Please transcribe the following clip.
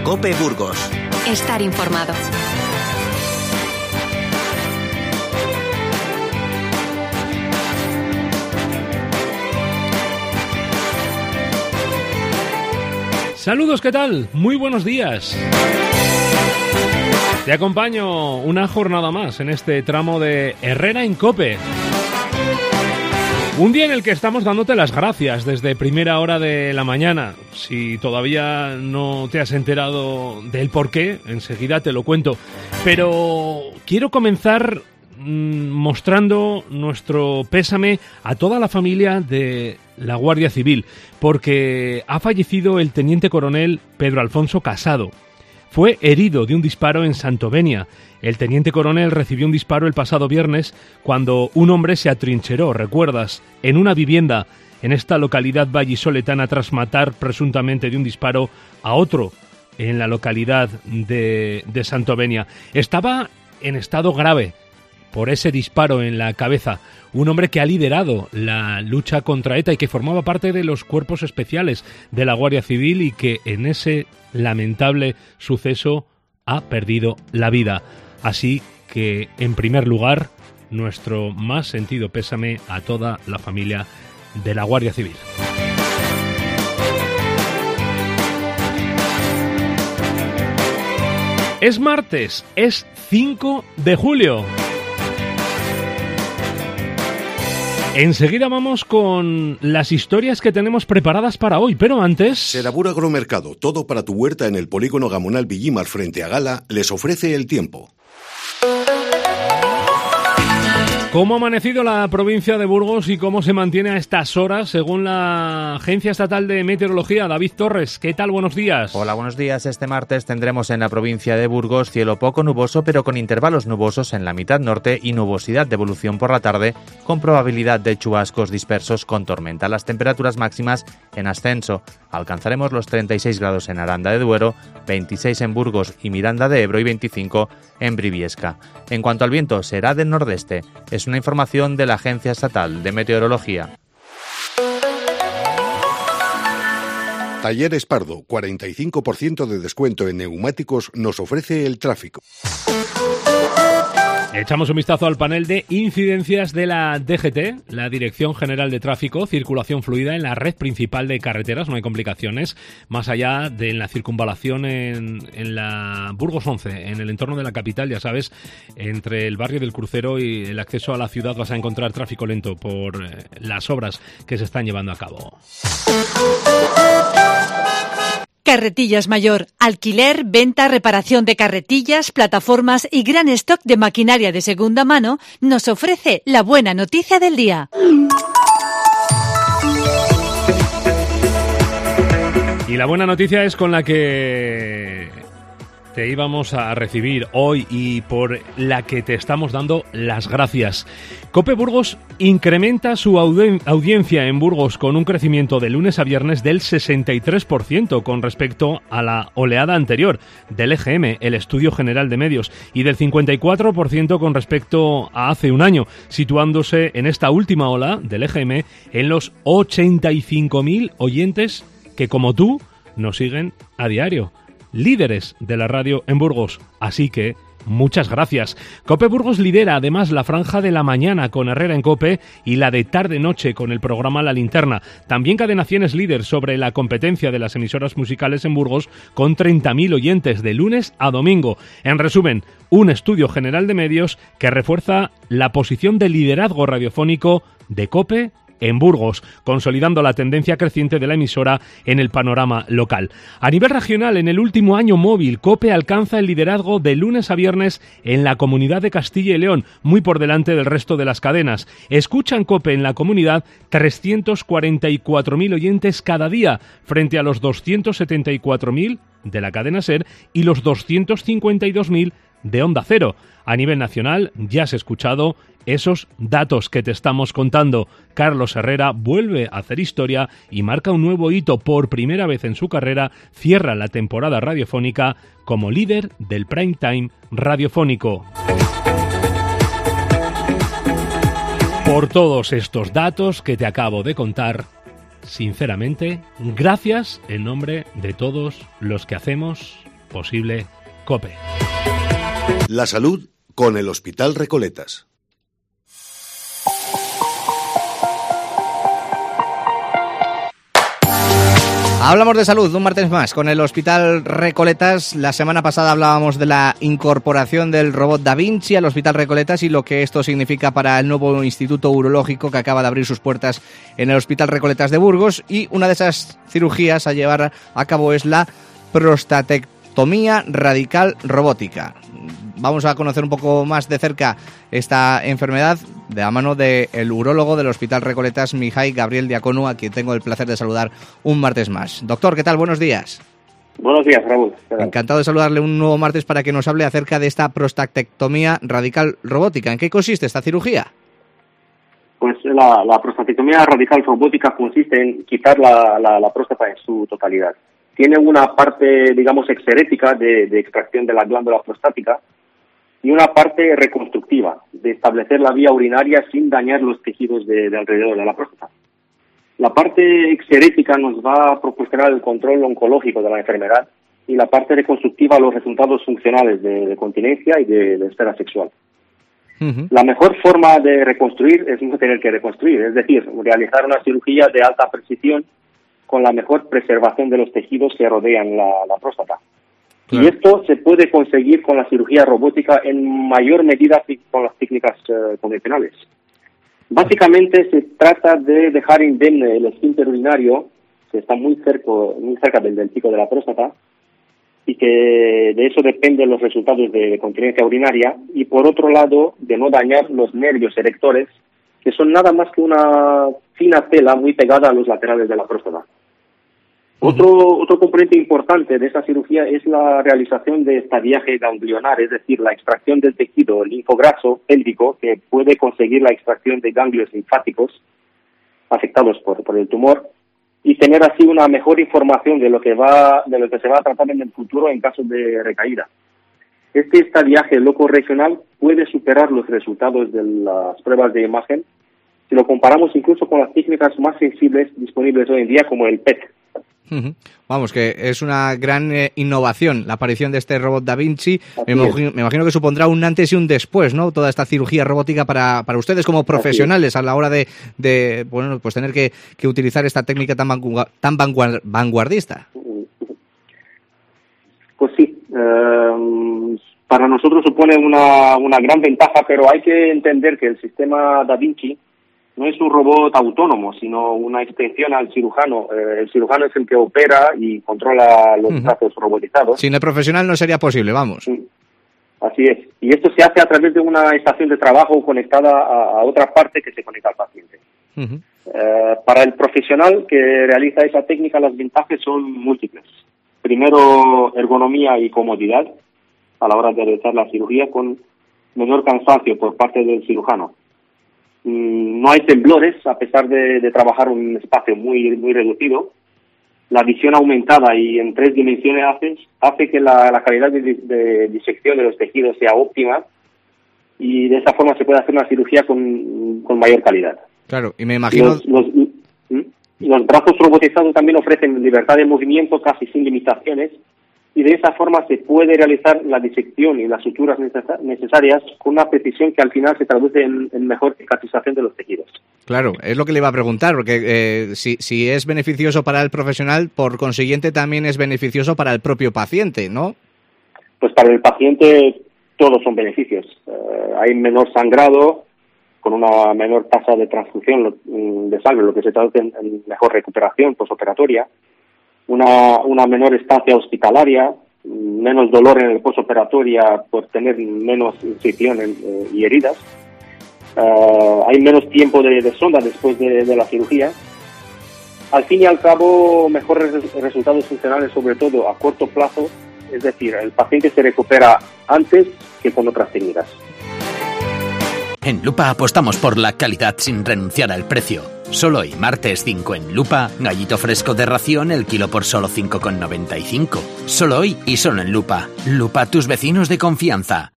COPE Burgos. Estar informado. Saludos, ¿qué tal? Muy buenos días. Te acompaño una jornada más en este tramo de Herrera en COPE. Un día en el que estamos dándote las gracias desde primera hora de la mañana. Si todavía no te has enterado del porqué, enseguida te lo cuento. Pero quiero comenzar mostrando nuestro pésame a toda la familia de la Guardia Civil, porque ha fallecido el teniente coronel Pedro Alfonso Casado. Fue herido de un disparo en Santovenia. El teniente coronel recibió un disparo el pasado viernes cuando un hombre se atrincheró, ¿recuerdas?, en una vivienda en esta localidad vallisoletana tras matar presuntamente de un disparo a otro en la localidad de Santovenia. Estaba en estado grave por ese disparo en la cabeza. Un hombre que ha liderado la lucha contra ETA y que formaba parte de los cuerpos especiales de la Guardia Civil y que en ese lamentable suceso ha perdido la vida. Así que, en primer lugar, nuestro más sentido pésame a toda la familia de la Guardia Civil. Es martes, es 5 de julio. Enseguida vamos con las historias que tenemos preparadas para hoy, pero antes... Serabur Agromercado, todo para tu huerta en el polígono Gamonal Villimar frente a Gala, les ofrece el tiempo. ¿Cómo ha amanecido la provincia de Burgos y cómo se mantiene a estas horas según la Agencia Estatal de Meteorología? David Torres, ¿qué tal? Buenos días. Hola, buenos días. Este martes tendremos en la provincia de Burgos cielo poco nuboso, pero con intervalos nubosos en la mitad norte y nubosidad de evolución por la tarde, con probabilidad de chubascos dispersos con tormenta. Las temperaturas máximas en ascenso. Alcanzaremos los 36 grados en Aranda de Duero, 26 en Burgos y Miranda de Ebro y 25 en Briviesca. En cuanto al viento, será del nordeste. Es una información de la Agencia Estatal de Meteorología. Talleres Pardo, 45% de descuento en neumáticos, nos ofrece el tráfico. Echamos un vistazo al panel de incidencias de la DGT, la Dirección General de Tráfico, circulación fluida en la red principal de carreteras, no hay complicaciones, más allá de la circunvalación en la Burgos 11, en el entorno de la capital, ya sabes, entre el barrio del Crucero y el acceso a la ciudad vas a encontrar tráfico lento por las obras que se están llevando a cabo. Carretillas Mayor. Alquiler, venta, reparación de carretillas, plataformas y gran stock de maquinaria de segunda mano nos ofrece la buena noticia del día. Y la buena noticia es con la que te íbamos a recibir hoy y por la que te estamos dando las gracias. COPE Burgos incrementa su audiencia en Burgos con un crecimiento de lunes a viernes del 63% con respecto a la oleada anterior del EGM, el Estudio General de Medios, y del 54% con respecto a hace un año, situándose en esta última ola del EGM en los 85.000 oyentes que, como tú, nos siguen a diario. Líderes de la radio en Burgos, así que muchas gracias. COPE Burgos lidera además la franja de la mañana con Herrera en COPE y la de tarde-noche con el programa La Linterna. También Cadena 100 es líder sobre la competencia de las emisoras musicales en Burgos con 30.000 oyentes de lunes a domingo. En resumen, un estudio general de medios que refuerza la posición de liderazgo radiofónico de COPE en Burgos, consolidando la tendencia creciente de la emisora en el panorama local. A nivel regional, en el último año móvil, COPE alcanza el liderazgo de lunes a viernes en la Comunidad de Castilla y León, muy por delante del resto de las cadenas. Escuchan COPE en la comunidad 344.000 oyentes cada día, frente a los 274.000 de la cadena SER y los 252.000 de Onda Cero. A nivel nacional, ya has escuchado esos datos que te estamos contando. Carlos Herrera vuelve a hacer historia y marca un nuevo hito. Por primera vez en su carrera, cierra la temporada radiofónica como líder del prime time radiofónico. Por todos estos datos que te acabo de contar, sinceramente, gracias en nombre de todos los que hacemos posible COPE. La salud con el Hospital Recoletas. Hablamos de salud un martes más con el Hospital Recoletas. La semana pasada hablábamos de la incorporación del robot Da Vinci al Hospital Recoletas y lo que esto significa para el nuevo Instituto Urológico que acaba de abrir sus puertas en el Hospital Recoletas de Burgos. Y una de esas cirugías a llevar a cabo es la prostatectomía radical robótica. Vamos a conocer un poco más de cerca esta enfermedad de la mano del urólogo del Hospital Recoletas, Mihai Gabriel Diaconu, a quien tengo el placer de saludar un martes más. Doctor, ¿qué tal? Buenos días. Buenos días, Raúl. Encantado de saludarle un nuevo martes para que nos hable acerca de esta prostatectomía radical robótica. ¿En qué consiste esta cirugía? Pues la prostatectomía radical robótica consiste en quitar la próstata en su totalidad. Tiene una parte, digamos, exerética de extracción de la glándula prostática y una parte reconstructiva, de establecer la vía urinaria sin dañar los tejidos de alrededor de la próstata. La parte exerética nos va a proporcionar el control oncológico de la enfermedad y la parte reconstructiva los resultados funcionales de continencia y de esfera sexual. Uh-huh. La mejor forma de reconstruir es no tener que reconstruir, es decir, realizar una cirugía de alta precisión con la mejor preservación de los tejidos que rodean la próstata. Claro. Y esto se puede conseguir con la cirugía robótica en mayor medida que con las técnicas convencionales. Básicamente se trata de dejar indemne el esfínter urinario, que está muy cerca del pico de la próstata, y que de eso dependen los resultados de continencia urinaria, y por otro lado, de no dañar los nervios erectores, que son nada más que una fina tela muy pegada a los laterales de la próstata. Otro componente importante de esta cirugía es la realización de estadiaje ganglionar, es decir, la extracción del tejido linfograso pélvico que puede conseguir la extracción de ganglios linfáticos afectados por el tumor y tener así una mejor información de lo que se va a tratar en el futuro en caso de recaída. Este estadiaje locorregional puede superar los resultados de las pruebas de imagen si lo comparamos incluso con las técnicas más sensibles disponibles hoy en día como el PET. Vamos, que es una gran innovación la aparición de este robot Da Vinci. Me imagino que supondrá un antes y un después, ¿no? Toda esta cirugía robótica para ustedes como profesionales a la hora de bueno, pues tener que utilizar esta técnica tan vanguardista. Pues sí, para nosotros supone una gran ventaja, pero hay que entender que el sistema Da Vinci no es un robot autónomo, sino una extensión al cirujano. El cirujano es el que opera y controla los brazos robotizados. Sin el profesional no sería posible, vamos. Así es. Y esto se hace a través de una estación de trabajo conectada a otra parte que se conecta al paciente. Para el profesional que realiza esa técnica, las ventajas son múltiples. Primero, ergonomía y comodidad a la hora de realizar la cirugía con menor cansancio por parte del cirujano. No hay temblores, a pesar de trabajar un espacio muy reducido. La visión aumentada y en 3 dimensiones hace que la calidad de disección de los tejidos sea óptima y de esa forma se puede hacer una cirugía con mayor calidad. Claro, y me imagino... Los brazos robotizados también ofrecen libertad de movimiento casi sin limitaciones y de esa forma se puede realizar la disección y las suturas necesarias con una precisión que al final se traduce en mejor cicatrización de los tejidos. Claro, es lo que le iba a preguntar, porque si es beneficioso para el profesional, por consiguiente también es beneficioso para el propio paciente, ¿no? Pues para el paciente todos son beneficios. Hay menor sangrado, con una menor tasa de transfusión de sangre, lo que se traduce en mejor recuperación posoperatoria. Una menor estancia hospitalaria, menos dolor en el posoperatoria por tener menos infección y heridas. Hay menos tiempo de sonda después de la cirugía. Al fin y al cabo, mejores resultados funcionales, sobre todo a corto plazo, es decir, el paciente se recupera antes que con otras técnicas. En Lupa apostamos por la calidad sin renunciar al precio. Solo hoy, martes 5 en Lupa, gallito fresco de ración, el kilo por solo 5,95. Solo hoy y solo en Lupa. Lupa, tus vecinos de confianza.